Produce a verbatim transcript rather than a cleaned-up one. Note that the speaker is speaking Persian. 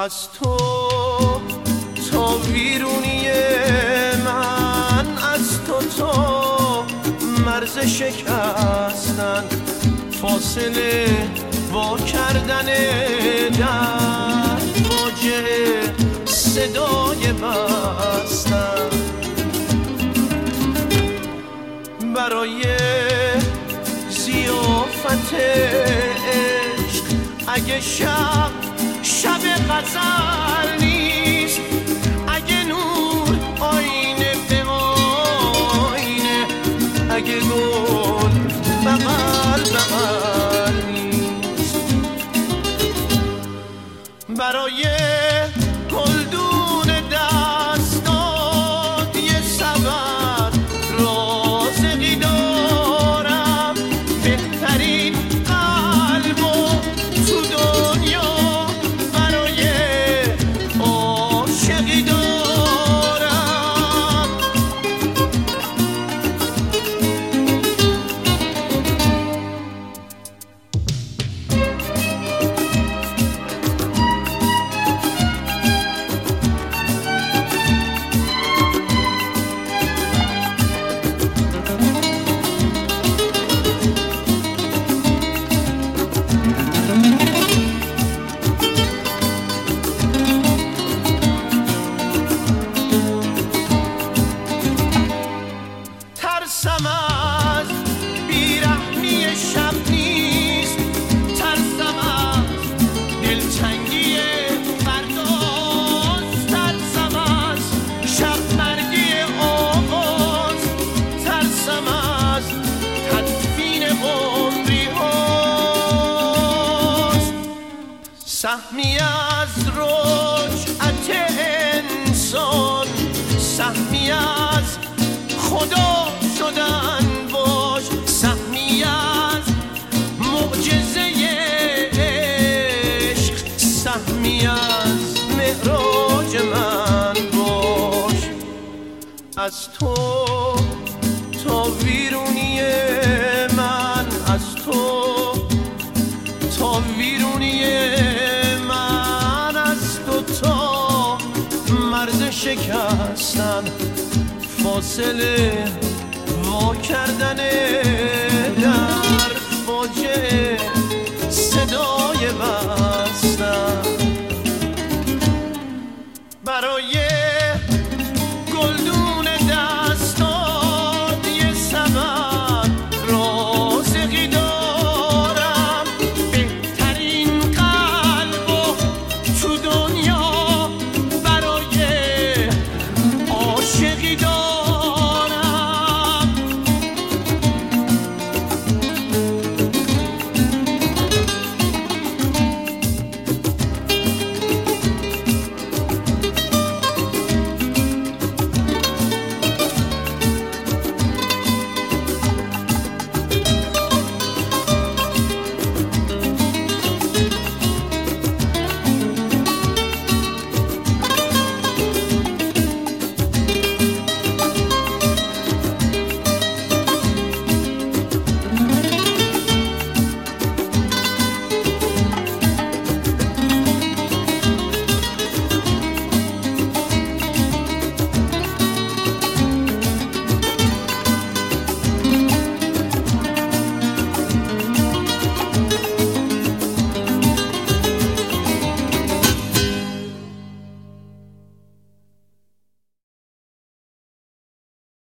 از تو تا ویرونی من، از تو تا مرز شکستن، فاصله وا کردن در واجه صدای بستن. برای ضیافت عشق اگه شب شب غزل نیست، اگه نور آینه به آینه، اگه گل بغل بغل نیست. برای گلدون دستات یه سبب رازقی دارم، بهترین قلب و تو دنیا برای عاشقی دارم. ترسم از بیرحمی شب نیست، ترسم از دلتنگی فرداست، ترسم از شب مرگی آغاز، ترسم از تدفین عمری هاست. سهمی از رجعت انسان، سهمی از خدا شدن باش، سهمی از معجزه عشق، سهمی از معراج من باش. از تو تا ویرونی من، از تو تا ویرونی من، از تو تا مرز شکستن، فاصله وا کردن